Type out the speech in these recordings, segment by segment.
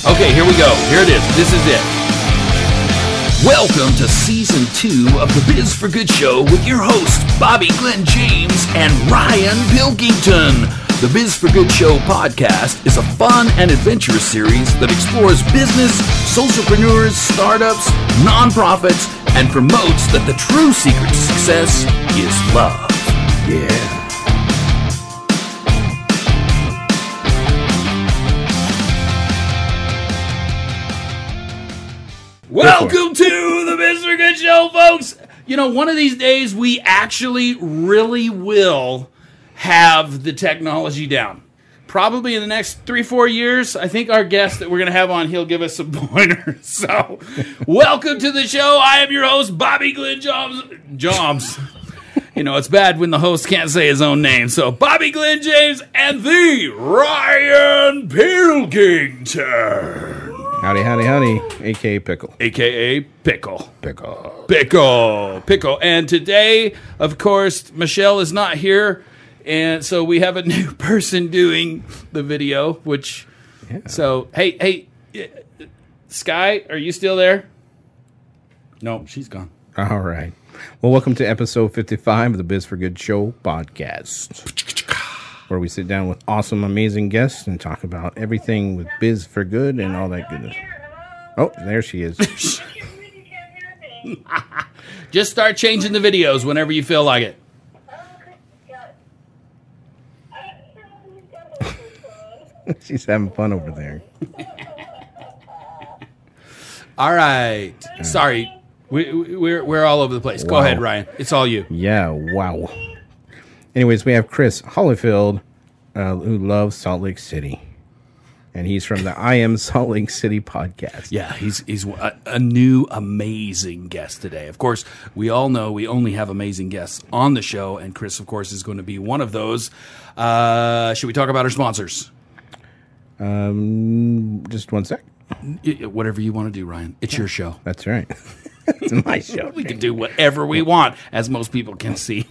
Okay, here we go. Here it is. This is it. Welcome to Season 2 of the Biz for Good Show with your hosts, Bobby Glenn James and Ryan Pilkington. The Biz for Good Show podcast is a fun and adventurous series that explores business, socialpreneurs, startups, nonprofits, and promotes that the true secret to success is love. Yeah. Welcome to the Biz for Good Show, folks. You know, one of these days we actually really will have the technology down. Probably in the next 3-4 years. I think our guest that we're going to have on, he'll give us some pointers. So, welcome to the show. I am your host, Bobby Glenn James. You know, it's bad when the host can't say his own name. So, Bobby Glenn James and the Ryan Pilkington. Howdy, howdy, howdy, a.k.a. Pickle. A.k.a. Pickle. Pickle. And today, of course, Michelle is not here, and so we have a new person doing the video, which... Yeah. So, hey, Sky, are you still there? No, she's gone. All right. Well, welcome to episode 55 of the Biz for Good Show podcast, where we sit down with awesome, amazing guests and talk about everything with Biz for Good and all that goodness. Oh, there she is. Just start changing the videos whenever you feel like it. She's having fun over there. All right. Sorry. We're all over the place. Wow. Go ahead, Ryan. It's all you. Yeah, wow. Anyways, we have Chris Hollifield, who loves Salt Lake City. And he's from the I Am Salt Lake City podcast. Yeah, he's a new amazing guest today. Of course, we all know we only have amazing guests on the show, and Chris, of course, is going to be one of those. Should we talk about our sponsors? Just one sec. Whatever you want to do, Ryan. It's your show. That's right. It's my show. We can do whatever we want, as most people can see.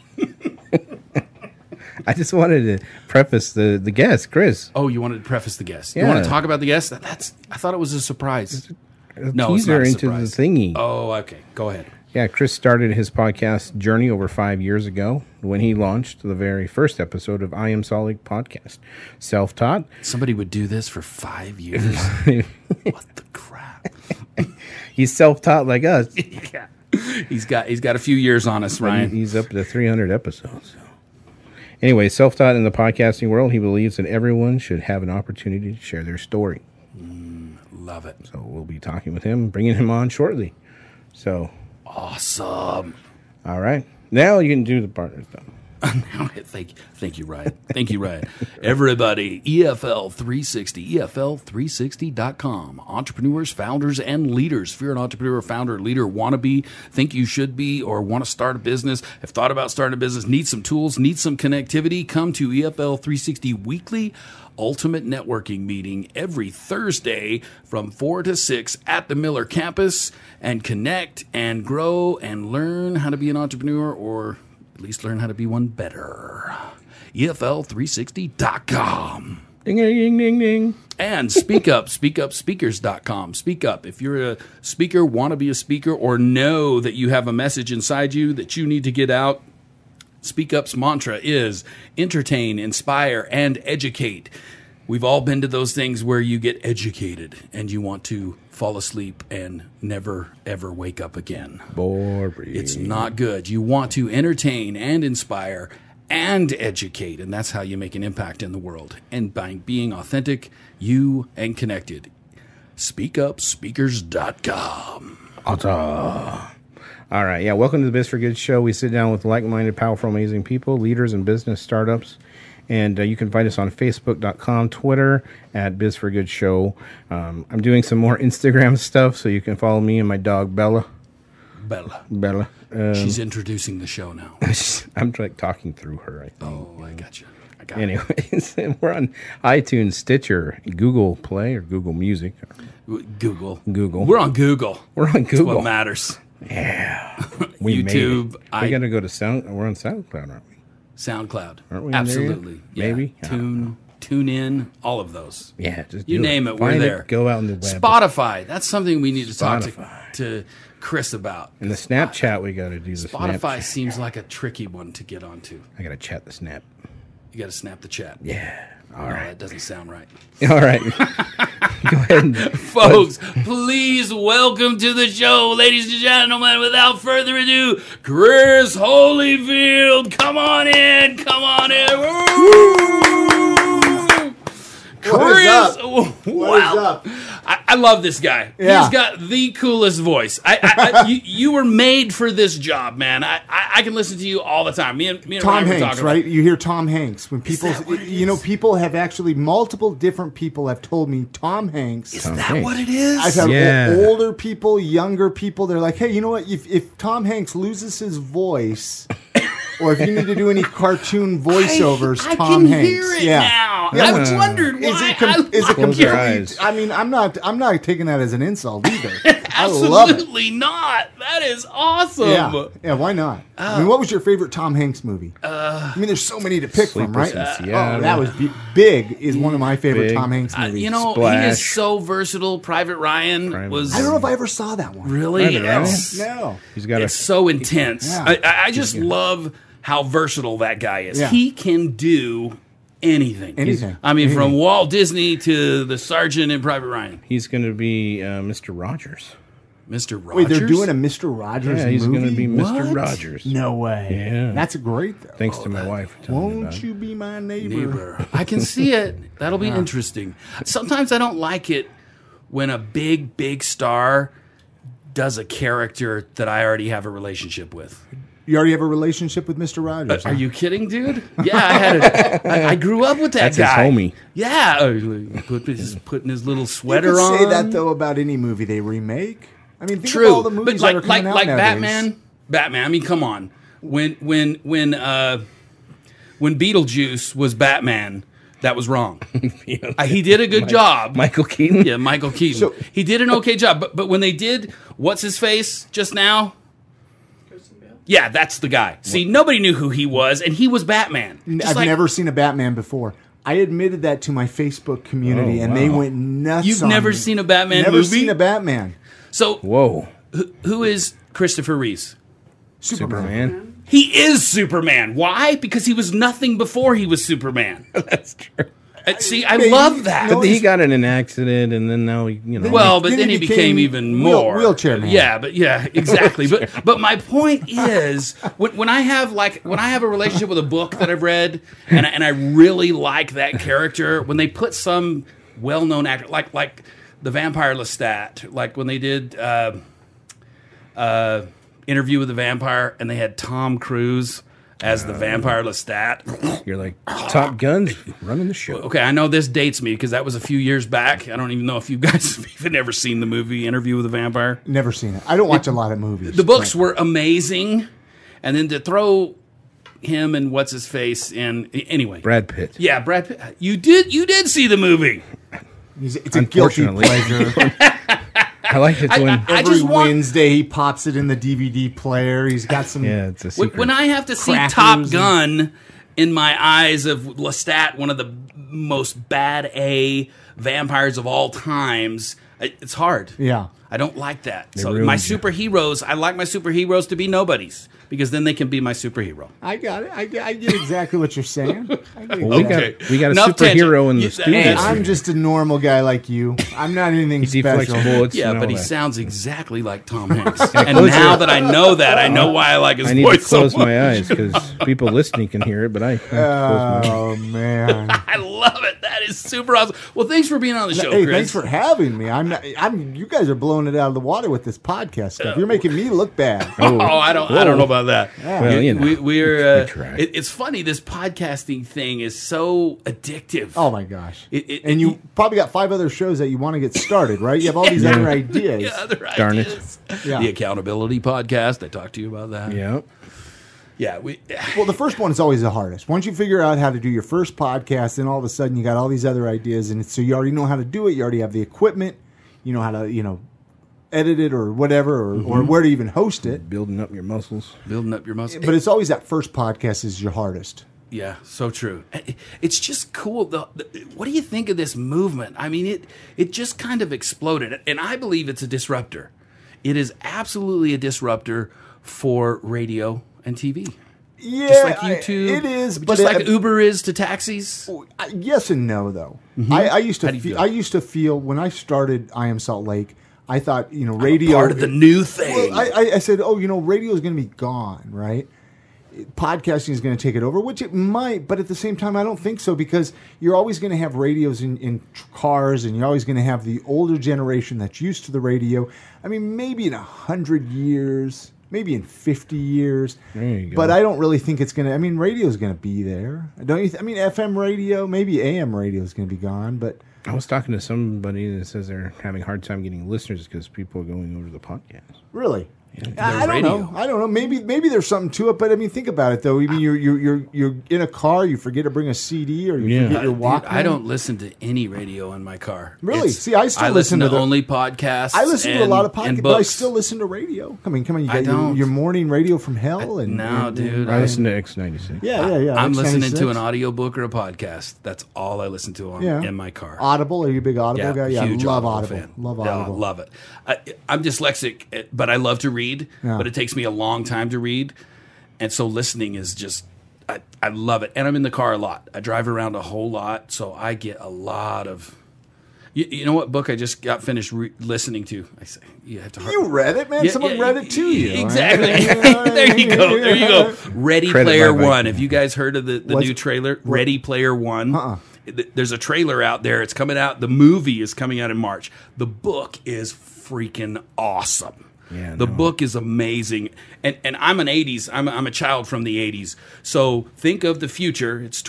I just wanted to preface the guest, Chris. Oh, you wanted to preface the guest. Yeah. You want to talk about the guest? I thought it was a surprise. No, it's not a surprise. Into the thingy. Oh, okay. Go ahead. Yeah, Chris started his podcast journey over 5 years ago when he launched the very first episode of I Am Salt Lake podcast. Self-taught. Somebody would do this for 5 years. What the crap? He's self-taught like us. Yeah. He's got a few years on us, Ryan. He's up to 300 episodes. Anyway, self-taught in the podcasting world, he believes that everyone should have an opportunity to share their story. Love it. So we'll be talking with him, bringing him on shortly. So awesome. All right. Now you can do the partner stuff. Thank you, Ryan. Thank you, Ryan. Everybody, EFL 360, EFL360.com. Entrepreneurs, founders, and leaders. If you're an entrepreneur, founder, leader, wannabe, think you should be, or want to start a business, have thought about starting a business, need some tools, need some connectivity, come to EFL 360 Weekly Ultimate Networking Meeting every Thursday from 4 to 6 at the Miller campus, and connect and grow and learn how to be an entrepreneur, or at least learn how to be one better. EFL360.com. Ding, ding, ding, ding. And speak up, speakupspeakers.com. Speak up. If you're a speaker, want to be a speaker, or know that you have a message inside you that you need to get out, Speak Up's mantra is entertain, inspire, and educate. We've all been to those things where you get educated and you want to fall asleep and never, ever wake up again. Boring. It's not good. You want to entertain and inspire and educate, and that's how you make an impact in the world. And by being authentic, you and connected. SpeakUpSpeakers.com. Awesome. All right. Yeah. Welcome to the Biz for Good show. We sit down with like-minded, powerful, amazing people, leaders in business, startups. And you can find us on Facebook.com, Twitter at Biz for Good show. I'm doing some more Instagram stuff, so you can follow me and my dog, Bella. Bella. She's introducing the show now. I'm like talking through her, I think. Oh, I got you. Anyways, we're on iTunes, Stitcher, Google Play, or Google Music. Google. We're on Google. That's what matters. Yeah. YouTube. We got to go to We're on SoundCloud, aren't we? SoundCloud. Aren't we? Absolutely. Yeah. Maybe. Tune. Tune in, all of those. Yeah, just you do name it, we're Find there. Go out on the web. Spotify, that's something we need to talk Spotify. to Chris about. And the Snapchat, we got to do the Spotify Snapchat. seems like a tricky one to get onto. I got to chat the Snap. You got to snap the chat. Yeah. All right. That doesn't sound right. All right. Go ahead. And, Folks, please welcome to the show, ladies and gentlemen, without further ado, Chris Holyfield. Come on in. Come on in. Woo! What is up? Wow. What is up? I love this guy. Yeah. He's got the coolest voice. You were made for this job, man. I can listen to you all the time. Me and Tom Ryan were Hanks, talking right? about- You hear Tom Hanks when people, that what it you know, is? people have actually multiple different people have told me Tom Hanks. Is Tom that Hanks. what it is? I've had Yeah. older people, younger people. They're like, hey, you know what? If Tom Hanks loses his voice, or if you need to do any cartoon voiceovers, I Tom can Hanks. hear it yeah. now. Yeah. I've wondered why. Is it, is it Close your completely? eyes. I mean, I'm not taking that as an insult either. I love it. Absolutely not. That is awesome. Yeah, why not? I mean, what was your favorite Tom Hanks movie? I mean, there's so many to pick from, right? Sleepless in Seattle. Oh, that was Big is one of my favorite Big. Tom Hanks movies. You know, he Splash. is so versatile. Private Ryan Private was I don't know if I ever saw that one. really. Private Ryan? It's, No. He's got it's so intense. Yeah. I just love how versatile that guy is. Yeah. He can do anything. Anything. I mean, from Anything. Walt Disney to the Sergeant in Private Ryan, He's going to be Mr. Rogers. Mr. Rogers. Wait, they're doing a Mr. Rogers Yeah, he's movie? going to be Mr. What? Rogers. No way. Yeah. That's great, though. Thanks to my wife for telling me about Won't it. you be my neighbor. I can see it. That'll be interesting. Sometimes I don't like it when a big star does a character that I already have a relationship with. You already have a relationship with Mr. Rogers. Are you kidding, dude? Yeah, I had I grew up with that That's his guy. homie. Yeah, putting his little You sweater could on. say that, though, about any movie they remake. I mean, think of True, all the movies but that are coming out nowadays. Batman. I mean, come on. When Beetlejuice was Batman, that was wrong. He did a good job. Michael Keaton? Yeah, Michael Keaton. So- he did an okay job. But when they did what's his face just now? Yeah, that's the guy. See, nobody knew who he was, and he was Batman. Just I've like- never seen a Batman before. I admitted that to my Facebook community, Oh, and they wow. went nuts. You've on never me. seen a Batman Never movie? seen a Batman. So Whoa. who is Christopher Reeves? Superman? He is Superman. Why? Because he was nothing before he was Superman. That's true. See, I Maybe- love that. no, But he got in an accident, and then now, you know. Well, but Then then he he became even became more wheelchair man. Yeah, exactly. but my point is, when I have a relationship with a book that I've read, and I really like that character, when they put some well-known actor like the Vampire Lestat, like when they did Interview with the Vampire, and they had Tom Cruise as the Vampire Lestat. You're like, Top Gun's running the show. Okay, I know this dates me because that was a few years back. I don't even know if you guys have even ever seen the movie Interview with the Vampire. Never seen it. I don't watch a lot of movies. The books but- were amazing, and then to throw him and what's his face in anyway. Brad Pitt. Yeah, Brad Pitt. You did see the movie. It's a guilty Unfortunately. pleasure. I like it when. I Every just want Wednesday, he pops it in the DVD player. He's got some. yeah, it's a secret. when I have to see Crackers Top and- Gun in my eyes of Lestat, one of the most bad A vampires of all times. It's hard. Yeah. I don't like that. They So ruined my you. superheroes, I like my superheroes to be nobodies because then they can be my superhero. I got it. I get exactly what you're saying. I get Well, Okay. we got a Enough superhero tangent. in the You- studio. Hey, Yes. I'm just a normal guy like you. I'm not anything He deflects special. bullets. Yeah, and but all he that. sounds exactly like Tom Hanks. and close now your- that I know that, I know why I like his I need to voice so close much. my eyes because people listening can hear it, but I have to close my eyes. Oh man. I love it. That is super awesome. Well, thanks for being on the show, Hey, Chris. thanks for having me. I'm. You guys are blowing it out of the water with this podcast stuff. You're making me look bad. Oh, I don't know about that. Well, you know. We're We try. it's funny. This podcasting thing is so addictive. Oh my gosh. It- and you probably got 5 other shows that you want to get started, right? You have all these other ideas. yeah, other Darn it. ideas. Yeah. The accountability podcast. I talked to you about that. Yeah. Yeah, we. Well, the first one is always the hardest. Once you figure out how to do your first podcast, then all of a sudden you got all these other ideas, and so you already know how to do it. You already have the equipment. You know how to, edit it or whatever, or where to even host it. Building up your muscles. Building up your muscle. But it's always that first podcast is your hardest. Yeah, so true. It's just cool. What do you think of this movement? I mean, it just kind of exploded, and I believe it's a disruptor. It is absolutely a disruptor for radio and TV. Yeah, Just like YouTube. it is, Just but like Uber is to taxis. Yes and no, though. Mm-hmm. I used How do you to. feel? I used to feel when I started I Am Salt Lake. I thought radio Part of the new thing. Well, I said, radio is going to be gone, right? Podcasting is going to take it over, which it might, but at the same time, I don't think so because you're always going to have radios in cars, and you're always going to have the older generation that's used to the radio. I mean, maybe in 100 years, maybe in 50 years, There you go. but I don't really think it's going to. I mean, radio is going to be there, don't you? I mean, FM radio, maybe AM radio is going to be gone, but I was talking to somebody that says they're having a hard time getting listeners because people are going over to the podcast. really. The I don't radio. know. I don't know. Maybe there's something to it, but I mean, think about it though. I mean, you're in a car, you forget to bring a CD, or you Yeah. forget your Dude, Walkman. I don't listen to any radio in my car. Really? See, I still I listen to the- only podcasts. I listen to a lot of and podcasts, but I books. still listen to radio. Come on, you I got your, don't. your morning radio from hell, and No, and- dude. I listen to X96. Yeah. I'm listening to X96. an audiobook or a podcast. That's all I listen to in my car. Audible. Are you a big Audible guy? Yeah, huge I love Audible Audible. fan. Love Yeah, Audible. love it. I'm dyslexic, but I love to read. Yeah. But it takes me a long time to read, and so listening is just. I love it, and I'm in the car a lot. I drive around a whole lot, so I get a lot of. You know what book I just got finished listening to? I say you have to. You read it, man. Someone read it to you. Exactly. Right? There you go. There you go. Ready Credit Player my One. Viking. Have you guys heard of the What's- new trailer? Ready Player One. Uh-uh. There's a trailer out there. It's coming out. The movie is coming out in March. The book is freaking awesome. Yeah, the no. book is amazing. And I'm an 80s. I'm a child from the 80s. So think of the future. It's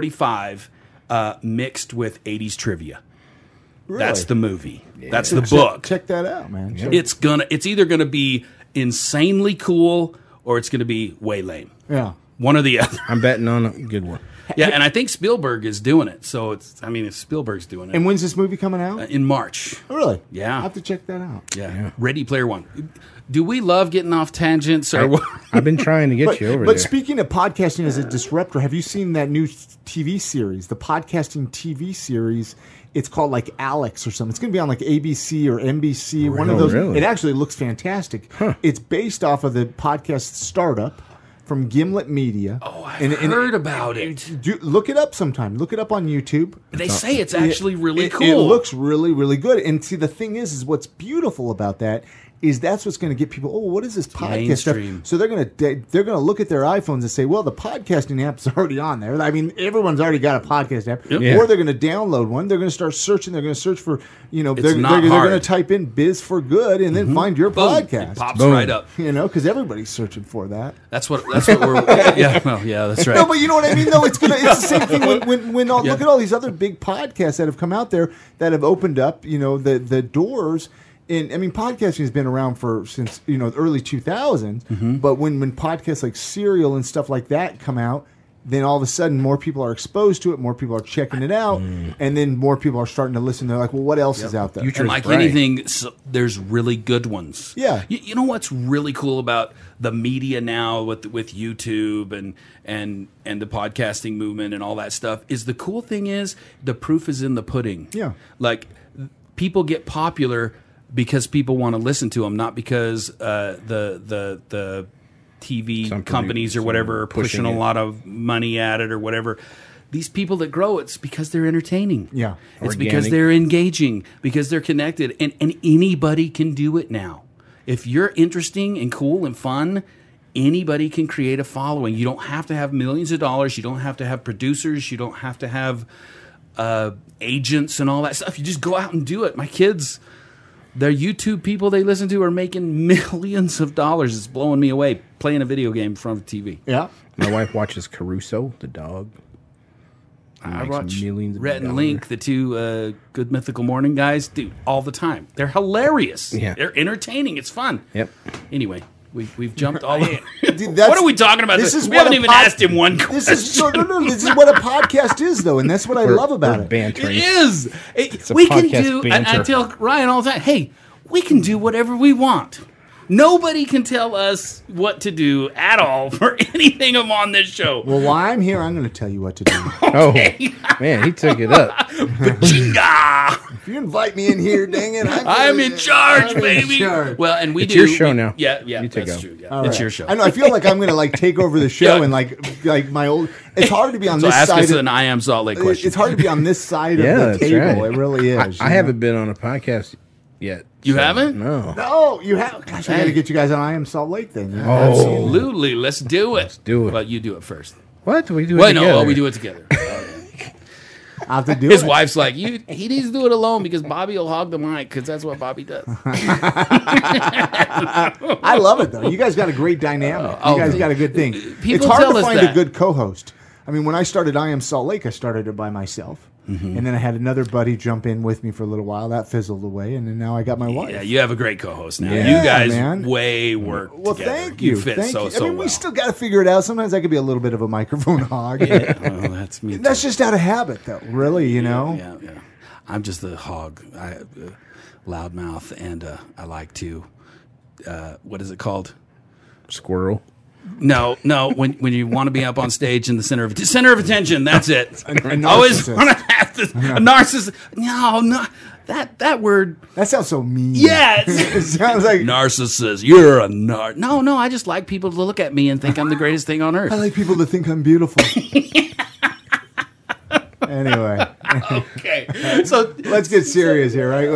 2045 mixed with 80s trivia. Really? That's the movie. That's the Check- book. Check that out, man. Check- It's either gonna be insanely cool or it's gonna be way lame. yeah. One or the other. I'm betting on a good one. Yeah, and I think Spielberg is doing it. So if Spielberg's doing it And when's this movie coming out? in March. Really? Yeah. I have to check that out. Yeah. Ready Player One. Do we love getting off tangents or what? I've been trying to get But, you over but there. speaking of podcasting as a disruptor, have you seen that new TV series, the podcasting TV series? It's called like Alex or something. It's going to be on like ABC or NBC. One of Oh, those. really? It actually looks fantastic. It's based off of the podcast Startup from Gimlet Media. Oh, I've heard about it. Look it up sometime. Look it up on YouTube. They say it's actually really It cool. looks really, really good. And see, the thing is what's beautiful about that is that's what's going to get people. Oh, what is this podcast stuff? mainstream. So they're going to look at their iPhones and say, well, the podcasting app's already on there. I mean, everyone's already got a podcast app. Yeah. Or they're going to download one. They're going to start searching. They're going to search for they're not going hard. to type in Biz for Good and then find your Boom. podcast. It pops Boom. right up. Because everybody's searching for that. That's what we're. Yeah, well, yeah, that's right. No, but you know what I mean. Though it's the same thing when look at all these other big podcasts that have come out there that have opened up, the doors. And I mean, podcasting has been around since the early 2000s. Mm-hmm. But when podcasts like Serial and stuff like that come out, then all of a sudden more people are exposed to it, more people are checking it out, and then more people are starting to listen. They're like, well, what else is out there? Future- And like Right. anything, there's really good ones. Yeah. You know what's really cool about the media now with YouTube and the podcasting movement and all that stuff is the cool thing is the proof is in the pudding. Yeah. Like people get popular because people want to listen to them, not because the TV Some companies or producer whatever are pushing a it. lot of money at it or whatever. These people that grow, it's because they're entertaining. Yeah. It's because Organic. they're engaging, because they're connected, and anybody can do it now. If you're interesting and cool and fun, anybody can create a following. You don't have to have millions of dollars. You don't have to have producers. You don't have to have agents and all that stuff. You just go out and do it. My kids, their YouTube people they listen to are making millions of dollars. It's blowing me away playing a video game in front of TV. Yeah. My wife watches Caruso, the dog. I Makes watch millions of Rhett and dollars. Link, the two Good Mythical Morning guys, dude, all the time. They're hilarious. Yeah. They're entertaining. It's fun. Yep. We've jumped all over. Dude, that's- What are we talking about? this is we what haven't a even pod- asked him one question. This is no. This is what a podcast is, though, and that's what I love about We're it. bantering. It is. a We can podcast do. And I banter. tell Ryan all the time, hey, we can do whatever we want. Nobody can tell us what to do at all for anything I'm on this show. Well, while I'm here, I'm going to tell you what to do. Oh, man, he took it up. Chinga! If you invite me in here, dang it, I'm in charge, I'm in baby. charge. Well, and we It's do. your show now. Yeah, You take that's over. true. Yeah, All it's right. your show. I know. I feel like I'm going to like take over the show Yeah. and like my old. It's hard to be on So this ask side. us an I Am Salt Lake question. It's hard to be on this side Yeah, of the that's table. right. It really is. I haven't been on a podcast yet. You haven't? No. No, you have. Gosh, I got to get you guys on I Am Salt Lake then. You know? Oh. Absolutely. Let's do it. Let's do it. But you do it first. What? We do it Well, together. no, we do it together. I have to do His it. wife's like, he needs to do it alone because Bobby will hog the mic because that's what Bobby does. I love it though. You guys got a great dynamic. Oh, You guys got a good thing. people It's hard tell to us find that. a good co-host. I mean, when I started I Am Salt Lake, I started it by myself, and then I had another buddy jump in with me for a little while. That fizzled away, and then now I got my wife. Yeah, you have a great co-host now. Yeah, you guys man. way work Well, together. thank you. fit Thank so you. so I mean, well. we still got to figure it out. Sometimes I could be a little bit of a microphone hog. Oh, that's me. That's too. just out of habit, though. Really, you know. Yeah. I'm just the hog, loudmouth, and I like to. What is it called? Squirrel. No. When you want to be up on stage in the center of attention, that's it. A Always narcissist. want to have this. A narcissist. No, that word. That sounds so mean. Yeah, It sounds like narcissist. You're a nar. No. I just like people to look at me and think I'm the greatest thing on earth. I like people to think I'm beautiful. Anyway, Okay, so let's get serious here, right?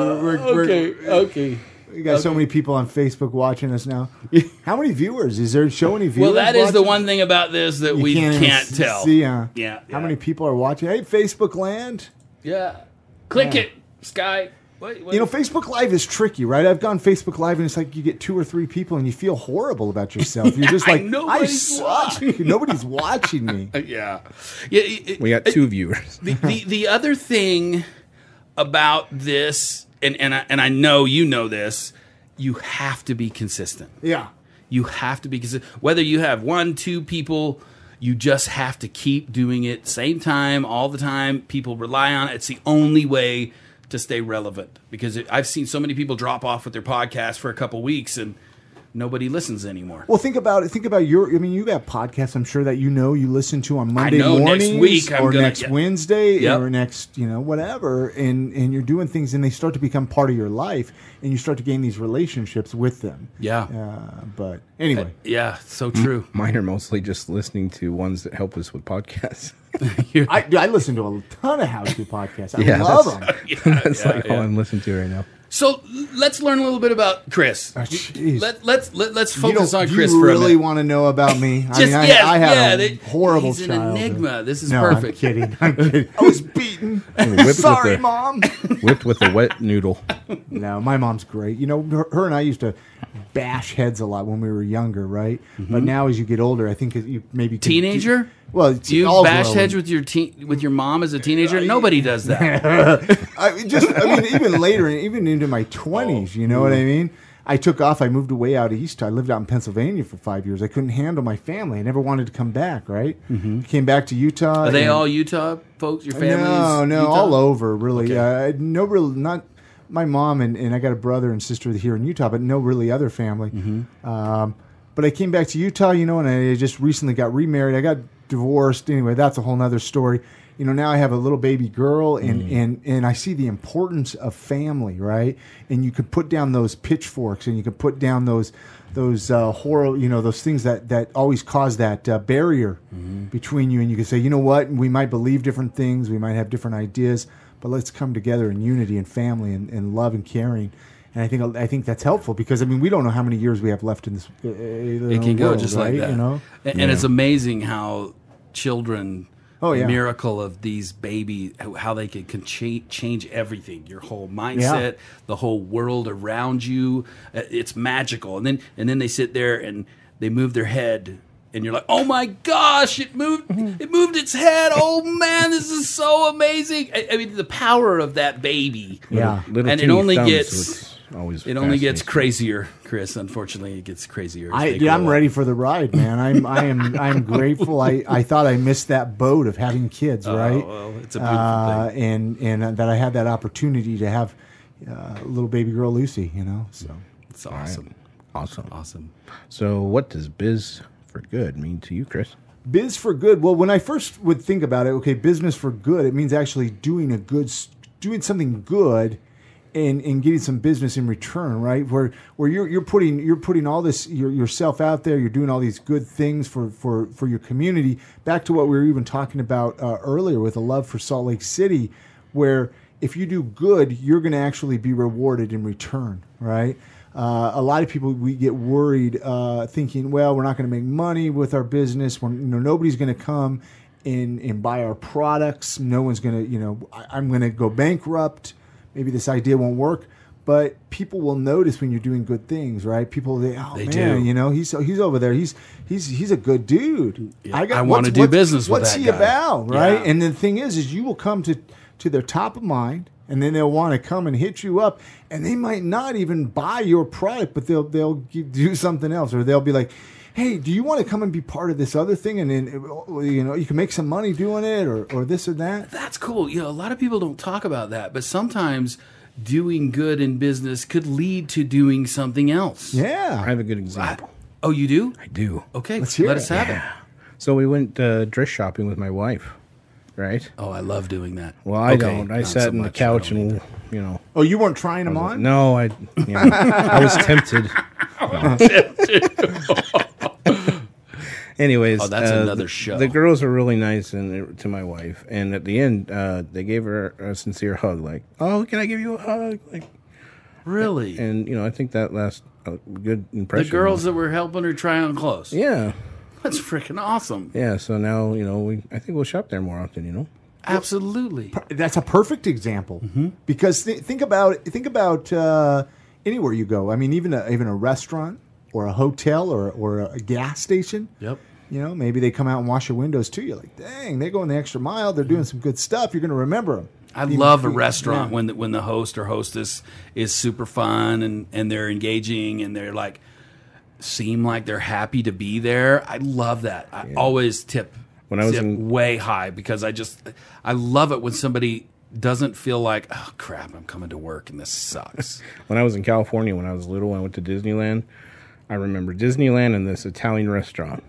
okay. We got so many people on Facebook watching us now. How many viewers? Is there show any viewers? Well, that is the watching? one thing about this that You we even can't tell. See, Yeah. How many people are watching? Hey, Facebook land. Yeah. Click Yeah. it, Sky. What? You know, Facebook Live is tricky, right? I've gone Facebook Live, and it's like you get 2 or 3 people, and you feel horrible about yourself. You're just like, I Nobody's suck. Nobody's watching me. Yeah. We got 2 viewers. The other thing about this, and I know you know this, you have to be consistent. Yeah. You have to be consistent. Whether you have 1, 2 people, you just have to keep doing it same time, all the time. People rely on it. It's the only way to stay relevant because I've seen so many people drop off with their podcast for a couple weeks and nobody listens anymore. Well, think about it. Think about your. I mean, you got podcasts. I'm sure that you listen to on Monday know mornings next week I'm or gonna- next yeah. Wednesday Yep. or next, whatever. And you're doing things, and they start to become part of your life, and you start to gain these relationships with them. Yeah. But anyway, Yeah, so true. Mine are mostly just listening to ones that help us with podcasts. I listen to a ton of how-to podcasts. I Yeah, love them. That's like all I'm listening to right now. So let's learn a little bit about Chris. jeez. Let's focus on Chris you for a really minute. want to know about me? Just, I yes, had yeah, a horrible he's an childhood. enigma. This is No, perfect. I'm kidding. I'm kidding. I was beaten. Whipped Sorry, with Mom. Whipped with a wet noodle. No, my mom's great. You know, her and I used to bash heads a lot when we were younger, right? But now as you get older, I think you maybe could- Teenager? Well, it's You all's bash well. heads with your mom as a teenager? Nobody does that. I mean, even later, even into my 20s, you know what I mean? I took off. I moved away out east. I lived out in Pennsylvania for 5 years. I couldn't handle my family. I never wanted to come back, right? Came back to Utah. Are they and- all Utah folks? Your family's No, Utah? all over, really. Okay. No real, not my mom and I got a brother and sister here in Utah, but no really other family. But I came back to Utah, and I just recently got remarried. I got divorced. Anyway, that's a whole nother story. Now I have a little baby girl, and I see the importance of family, right? And you can put down those pitchforks, and you can put down those horror, those things that always cause that barrier between you. And you can say, you know what? We might believe different things, we might have different ideas, but let's come together in unity and family and love and caring. And I think that's helpful because we don't know how many years we have left in this. It can go just like that. And it's amazing how children, Oh, yeah. the miracle of these babies, how they can change everything, your whole mindset, the whole world around you. It's magical. And then they sit there and they move their head. And you're like, oh my gosh, it moved its head. Oh man, this is so amazing. I mean, the power of that baby. Yeah. Little And it teeny only thumbs, gets- which always It only gets fascinates me. crazier, Chris. Unfortunately, it gets crazier. as they Dude, I'm grow up. ready for the ride, man. I'm grateful. I thought I missed that boat of having kids, right? Well, it's a beautiful thing. And that I had that opportunity to have little baby girl Lucy. So It's awesome. Awesome. So what does Biz for Good mean to you, Chris? Biz for good. Well, when I first would think about it, okay, business for good, it means actually doing something good and getting some business in return, right? Where you're putting all this yourself out there, you're doing all these good things for your community. Back to what we were even talking about earlier with the love for Salt Lake City, where if you do good, you're going to actually be rewarded in return, right? A lot of people, we get worried thinking, well, we're not going to make money with our business. Nobody's going to come and buy our products. No one's going to, I'm going to go bankrupt. Maybe this idea won't work. But people will notice when you're doing good things, right? People, they do. He's over there. He's a good dude. Yeah, I want to do business with that guy. What's he about, right? Yeah. And the thing is you will come to their top of mind. And then they'll want to come and hit you up, and they might not even buy your product, but they'll do something else, or they'll be like, "Hey, do you want to come and be part of this other thing? And then you can make some money doing it, or this or that." That's cool. A lot of people don't talk about that, but sometimes doing good in business could lead to doing something else. Yeah, I have a good example. Oh, you do? I do. Okay, Let's hear let it. us have it. So we went dress shopping with my wife, right? Oh, I love doing that. Well, I Okay, don't. I not sat so in the much. couch I don't and, either. Oh, you weren't trying them on? No, I was tempted. Anyways, Oh, that's another show. The girls were really nice to my wife, and at the end, they gave her a sincere hug, like, "Oh, can I give you a hug?" Like, Really? and I think that left a good impression. The girls that were helping her try on clothes. yeah, That's freaking awesome. yeah. So now I think we'll shop there more often. Absolutely. That's a perfect example because think about anywhere you go. I mean, even a restaurant or a hotel or a gas station. Yep. Maybe they come out and wash your windows too. You're like, dang, they're going the extra mile. They're doing some good stuff. You're going to remember them. I love a restaurant when the host or hostess is super fun and they're engaging and they're like seem like they're happy to be there. I love that. I always tip When I was in- way high because I love it when somebody doesn't feel like, oh crap, I'm coming to work and this sucks. When I was in California, when I was little, I went to Disneyland. I remember Disneyland and this Italian restaurant.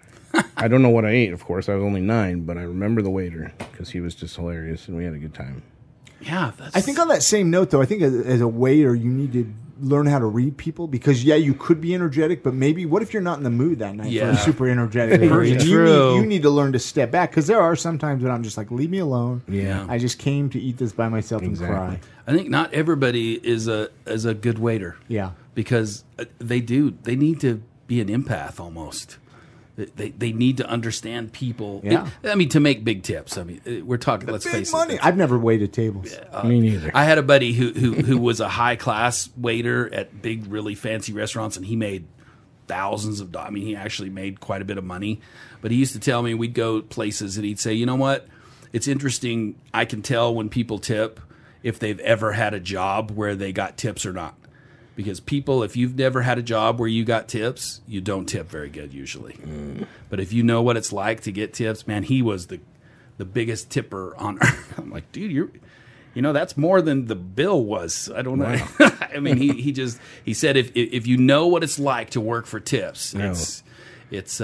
I don't know what I ate, of course. I was only 9, but I remember the waiter because he was just hilarious and we had a good time. Yeah, I think on that same note, though, I think as a waiter, you need to learn how to read people because, you could be energetic, but maybe what if you're not in the mood that night for a super energetic Very person? true. You need to learn to step back because there are some times when I'm just like, leave me alone. Yeah. I just came to eat this by myself and cry. I think not everybody is a good waiter. Yeah. Because they need to be an empath almost. They need to understand people. Yeah. To make big tips. We're talking. Let's Big face money. it. I've never waited tables. Me neither. I had a buddy who was a high class waiter at big, really fancy restaurants, and he made thousands of dollars. He actually made quite a bit of money. But he used to tell me we'd go places and he'd say, "You know what? It's interesting. I can tell when people tip if they've ever had a job where they got tips or not." Because people, if you've never had a job where you got tips, you don't tip very good usually. But if you know what it's like to get tips, man, he was the biggest tipper on earth. I'm like, dude, that's more than the bill was. I don't know. Wow. he said if you know what it's like to work for tips, it's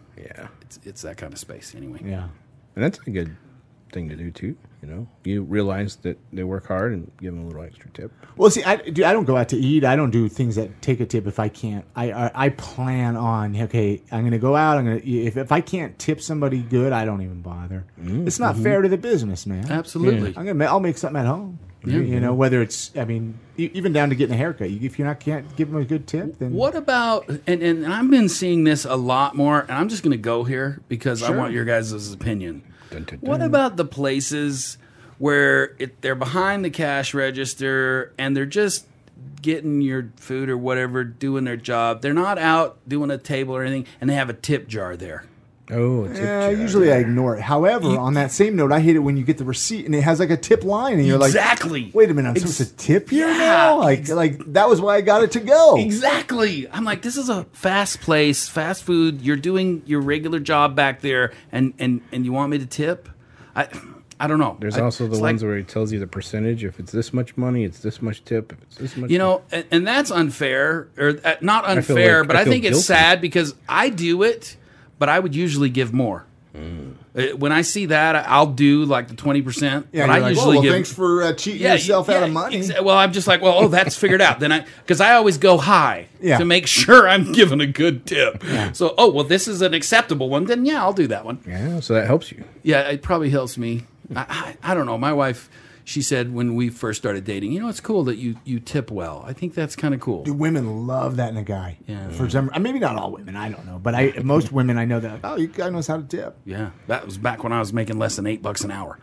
that kind of space anyway. Yeah. And that's a good thing to do, too. You realize that they work hard and give them a little extra tip. Well, see, I don't go out to eat. I don't do things that take a tip if I can't. I plan on, okay, I'm going to go out. If I can't tip somebody good, I don't even bother. It's not fair to the business, man. Absolutely. I'll make something at home. Whether it's, even down to getting a haircut. If you can't give them a good tip, then What about, and I've been seeing this a lot more, and I'm just going to go here because I want your guys' opinion. Dun, dun, dun. What about the places where they're behind the cash register and they're just getting your food or whatever, doing their job? They're not out doing a table or anything, and they have a tip jar there. Oh, a tip jar. usually I ignore it. However, on that same note, I hate it when you get the receipt and it has like a tip line, and you're Exactly. like, "Wait a minute, I'm supposed to tip here Yeah. now?" Like that was why I got it to go. Exactly. I'm like, this is a fast place, fast food. You're doing your regular job back there, and you want me to tip? I don't know. There's also the ones where he tells you the percentage. If it's this much money, it's this much tip. If it's this much, and that's unfair, or not unfair, but I think it's sad because I do it, but I would usually give more. When I see that, I'll do like the 20%. Yeah, but I usually give. Thanks for cheating yourself out of money. Well, I'm just like, that's figured out. Then because I always go high to make sure I'm giving a good tip. Yeah. So, this is an acceptable one. Then I'll do that one. Yeah, so that helps you. Yeah, it probably helps me. I don't know. My wife, she said when we first started dating, it's cool that you tip well. I think that's kind of cool. Dude, women love that in a guy. Yeah. For some, maybe not all women, I don't know, but most women I know that. You guy knows how to tip. Yeah, that was back when I was making less than $8 an hour.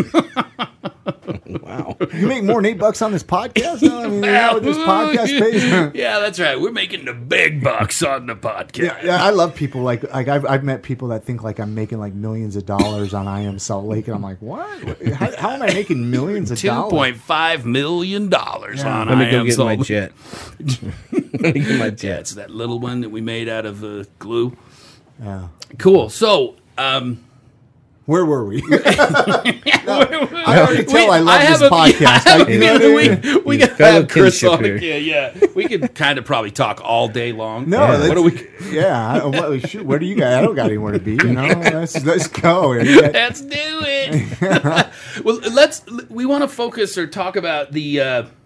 Wow, you make more than $8 on this podcast? No, I mean, this podcast pays. Yeah, that's right. We're making the big bucks on the podcast. Yeah, I love people like I've met people that think like I'm making like millions of dollars on I Am Salt Lake, and I'm like, what? How am I making millions of dollars? $2.5 million on Let me go get Salt my jet. Let me get my jet. Yeah, it's that little one that we made out of glue. Yeah. Cool. So, where were we? I already tell I love this podcast. We got to have Chris on again. Yeah, we could kind of probably talk all day long. No, what do we? Yeah, where do you guys? I don't got anywhere to be. Let's go. Let's do it. Well, we want to focus or talk about the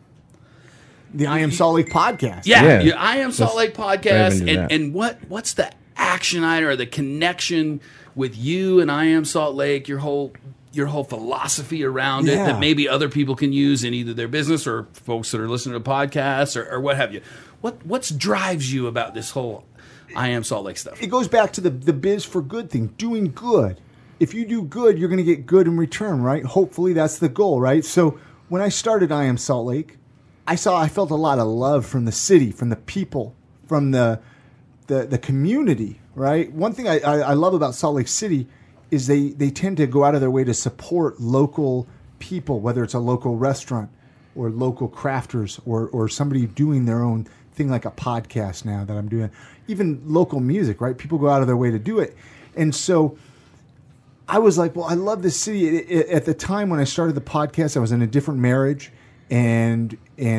I Am Salt Lake podcast. Yeah, I Am Salt Lake podcast, and what's the action item or the connection with you and I Am Salt Lake, your whole philosophy around it that maybe other people can use in either their business or folks that are listening to podcasts or what have you. What drives you about this whole I Am Salt Lake stuff? It goes back to the biz for good thing, doing good. If you do good, you're going to get good in return, right? Hopefully that's the goal, right? So when I started I Am Salt Lake, I felt a lot of love from the city, from the people, from the community, right? One thing I love about Salt Lake City is they tend to go out of their way to support local people, whether it's a local restaurant or local crafters or somebody doing their own thing like a podcast now that I'm doing. Even local music, right? People go out of their way to do it. And so I was like, well, I love this city. At the time when I started the podcast, I was in a different marriage, and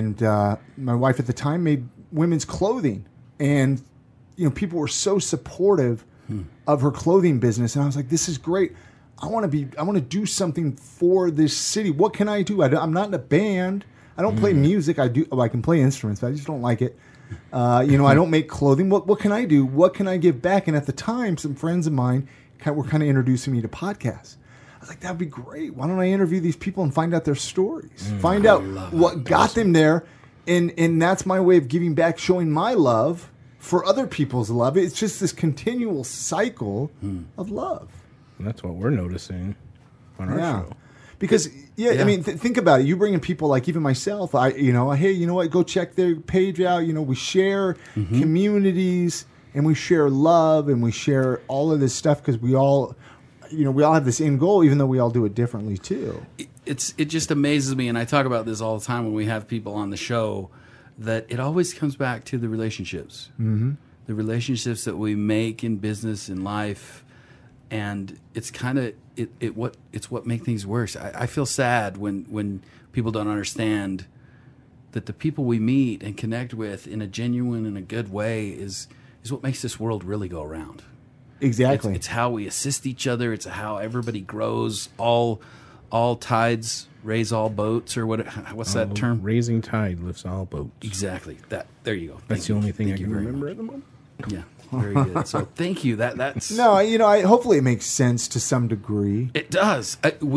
my wife at the time made women's clothing. And people were so supportive of her clothing business, and I was like, "This is great. I want to do something for this city. What can I do? I'm not in a band. I don't play music. I can play instruments, but I just don't like it. I don't make clothing. What can I do? What can I give back?" And at the time, some friends of mine were kind of introducing me to podcasts. I was like, "That'd be great. Why don't I interview these people and find out their stories? Find out what got them there, and that's my way of giving back, showing my love." For other people's love. It's just this continual cycle of love. And that's what we're noticing on our show. Because, I mean, think about it. You bring in people like even myself. Hey, you know what? Go check their page out. We share communities and we share love and we share all of this stuff because we all have the same goal, even though we all do it differently too. It just amazes me, and I talk about this all the time when we have people on the show, that it always comes back to the relationships. Mm-hmm. The relationships that we make in business and life, and it's kind of what makes things worse. I feel sad when people don't understand that the people we meet and connect with in a genuine and a good way is what makes this world really go around. Exactly. It's how we assist each other. It's how everybody grows. All tides raise all boats, or what's that term? Raising tide lifts all boats. Exactly. There you go. That's the only thing I can remember at the moment. Yeah, very good. So thank you. That's no. Hopefully it makes sense to some degree. It does.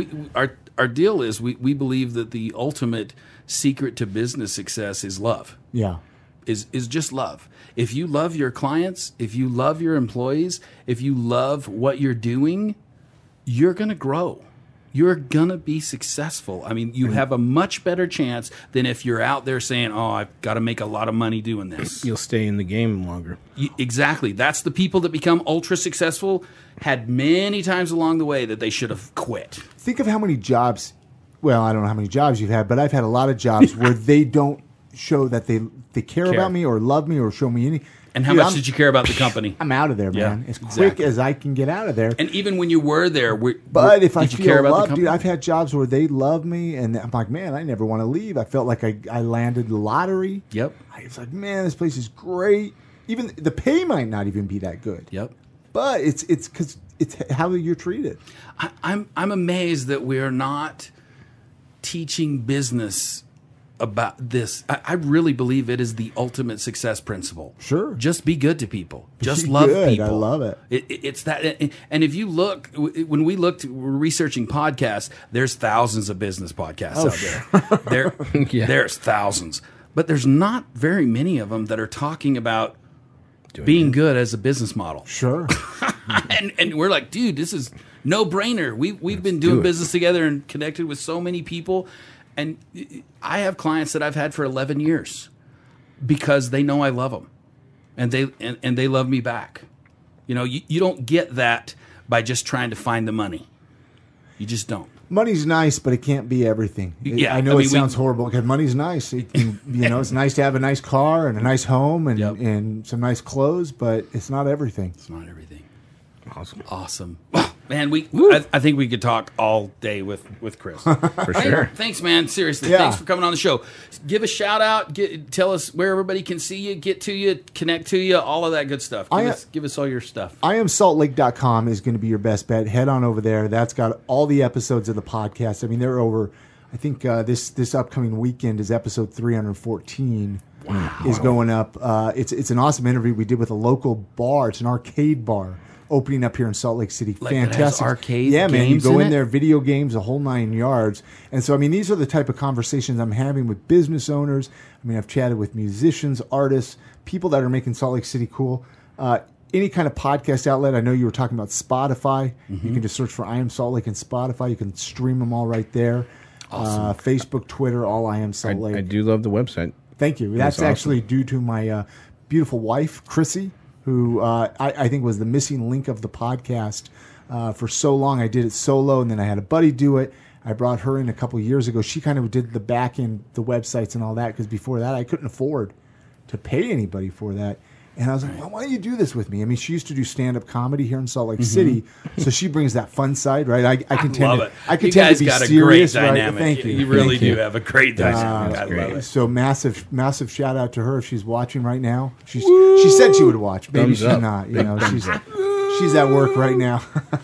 Our deal is we believe that the ultimate secret to business success is love. Yeah. Is just love. If you love your clients, if you love your employees, if you love what you're doing, you're going to grow. You're going to be successful. I mean, you have a much better chance than if you're out there saying, "Oh, I've got to make a lot of money doing this." You'll stay in the game longer. Exactly. That's the people that become ultra successful had many times along the way that they should have quit. Think of how many jobs, well, I don't know how many jobs you've had, but I've had a lot of jobs where they don't show that they care about me or love me or show me any. And how much did you care about the company? I'm out of there, man. Yeah, As quick exactly. as I can get out of there. And even when you were there, But if I did you care feel about the loved, company? dude, I've had jobs where they love me, and I'm like, man, I never want to leave. I felt like I landed the lottery. Yep. I was like, man, this place is great. Even the pay might not even be that good. Yep. But it's because it's how you're treated. I'm amazed that we're not teaching business about this. I really believe it is the ultimate success principle. Sure. Just be good to people. Just Be love good. people. I love it. It's that. And if you look, when we looked, we're researching podcasts, there's thousands of business podcasts out there. There's thousands. But there's not very many of them that are talking about being good as a business model. Sure. and we're like, dude, this is no brainer. We've been doing business together and connected with so many people. And I have clients that I've had for 11 years because they know I love them, and they love me back. You know, you don't get that by just trying to find the money. You just don't. Money's nice, but it can't be everything. Yeah, I know I mean, it sounds horrible because money's nice. It's nice to have a nice car and a nice home and some nice clothes, but it's not everything. It's not everything. Awesome. Man, I think we could talk all day with Chris. For sure. Thanks, man. Seriously, Yeah. thanks for coming on the show. Give a shout out. Tell us where everybody can see you, get to you, connect to you, all of that good stuff. Give us all your stuff. IamSaltLake.com is going to be your best bet. Head on over there. That's got all the episodes of the podcast. I mean, they're over. I think this upcoming weekend is episode 314. Is going up. It's an awesome interview we did with a local bar. It's an arcade bar opening up here in Salt Lake City. Like it has Fantastic arcade yeah, man. You games go in in it? there, video games, a whole 9 yards. And so, I mean, these are the type of conversations I'm having with business owners. I mean, I've chatted with musicians, artists, people that are making Salt Lake City cool. Any kind of podcast outlet. I know you were talking about Spotify. You can just search for I Am Salt Lake and Spotify. You can stream them all right there. Awesome. Facebook, Twitter, all I Am Salt Lake. I do love the website. Thank you. That's awesome. actually due to my beautiful wife, Chrissy, who I think was the missing link of the podcast. For so long, I did it solo, and then I had a buddy do it. I brought her in a couple years ago. She kind of did the back end, the websites and all that, because before that, I couldn't afford to pay anybody for that. And I was like, well, why don't you do this with me? I mean, she used to do stand-up comedy here in Salt Lake City, so she brings that fun side, right? I can tend Love it. I can You tend guys to be got a serious, great right? dynamic. Thank you. You really Thank you. do have a great dynamic. I great. love it. So massive shout out to her if she's watching right now. She said she would watch. Maybe Thumbs she's up. not. You know, she's at work right now.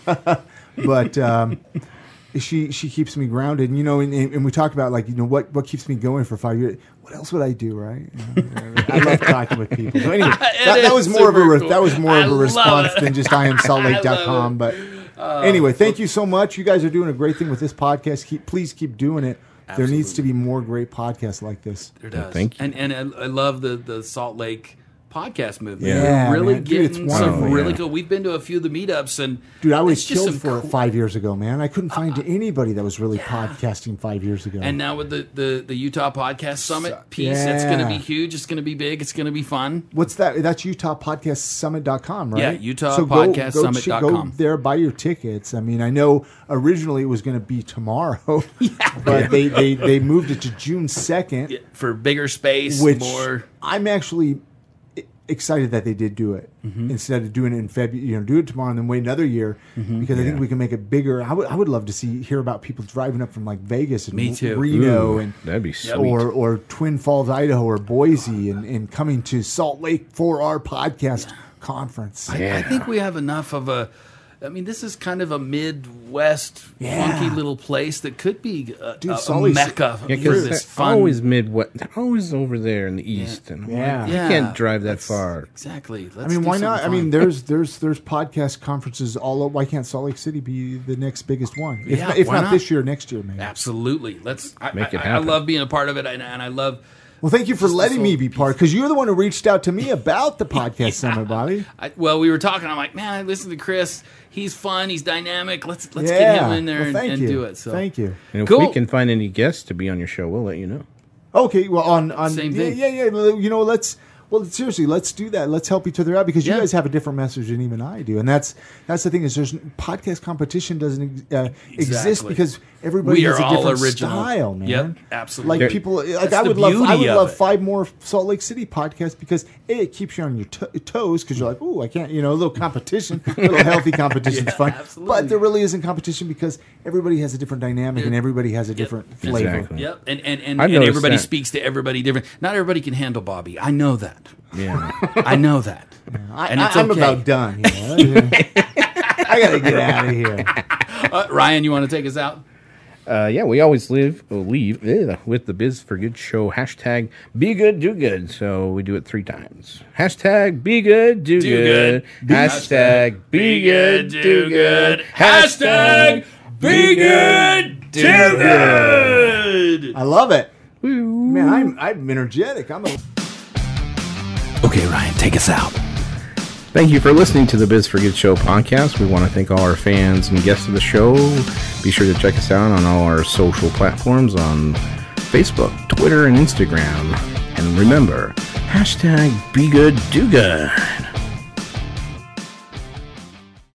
But she keeps me grounded. And, you know, and we talk about, like, you know, what keeps me going for 5 years. What else would I do, right? You know, I love talking with people. So anyway, that was more of super a cool. that was more of I a love response it. than just IamSaltLake.com. But anyway, thank you so much. You guys are doing a great thing with this podcast. Please keep doing it. There needs to be more great podcasts like this. There does. Thank you. And I love the Salt Lake podcast movement. Yeah, We're really man. Dude, it's getting some wonderful. really Yeah. cool. We've been to a few of the meetups, and Dude, I was it's just killed some for it cool- 5 years ago, man. I couldn't find anybody that was really podcasting 5 years ago. And now with the Utah Podcast Summit piece, yeah. it's going to be huge. It's going to be big. It's going to be fun. What's that? That's UtahPodcastSummit.com, right? Yeah, So UtahPodcastSummit.com. Go there, buy your tickets. I mean, I know originally it was going to be tomorrow, but they moved it to June 2nd, For bigger space, which more. I'm actually excited that they did do it instead of doing it in February. You know, do it tomorrow and then wait another year because I think we can make it bigger. I would love to hear about people driving up from like Vegas and Me too. Reno Ooh, and that'd be sweet. or Twin Falls, Idaho, or Boise, and coming to Salt Lake for our podcast conference. Yeah. I think we have enough of a. I mean, this is kind of a Midwest funky little place that could be a Salt Lake- mecca Yeah, for because this they're fun. always Midwest. They're always over there in the east, and I'm like, Yeah. you Yeah. can't drive that far. Exactly. I mean, why not? I mean, there's podcast conferences all over. Why can't Salt Lake City be the next biggest one? If, Yeah, if why not not? this year, next year, maybe. Absolutely. Let's Make it I happen. love being a part of it, and I love. Well, thank you for Just letting this me whole be part, because you're the one who reached out to me about the podcast summit, Bobby. Well, we were talking. I'm like, man, I listen to Chris. He's fun. He's dynamic. Let's get Yeah. him in there Well, and, thank you. do it. So Thank you. And if Cool. we can find any guests to be on your show, we'll let you know. Okay, well, on Same yeah, thing. yeah. You know, let's Well, seriously, let's do that. Let's help each other out because you Yeah. guys have a different message than even I do, and that's the thing is there's podcast competition doesn't exist Exactly. because everybody We has are a all different original. style, man. Yep, absolutely. Like people, like That's I the would love beauty of it. 5 more Salt Lake City podcasts because it keeps you on your toes because you're like, oh, I can't, a little competition, a little healthy competition is fun. absolutely. But there really isn't competition because everybody has a different dynamic and everybody has a different flavor. Exactly. Yep, and I've noticed everybody that. speaks to everybody different. Not everybody can handle Bobby. I know that. Yeah. I know that. And it's I'm okay. about done here. I got to get out of here. Ryan, you want to take us out? Yeah, we always leave with the Biz for Good show hashtag Be Good Do Good. So we do it 3 times. Hashtag Be Good Do Good. Hashtag Be Good Do Good. Hashtag Be Good Do Good. I love it. Man, I'm energetic. Okay, Ryan, take us out. Thank you for listening to the Biz for Good Show podcast. We want to thank all our fans and guests of the show. Be sure to check us out on all our social platforms on Facebook, Twitter, and Instagram. And remember, hashtag Be Good Do Good.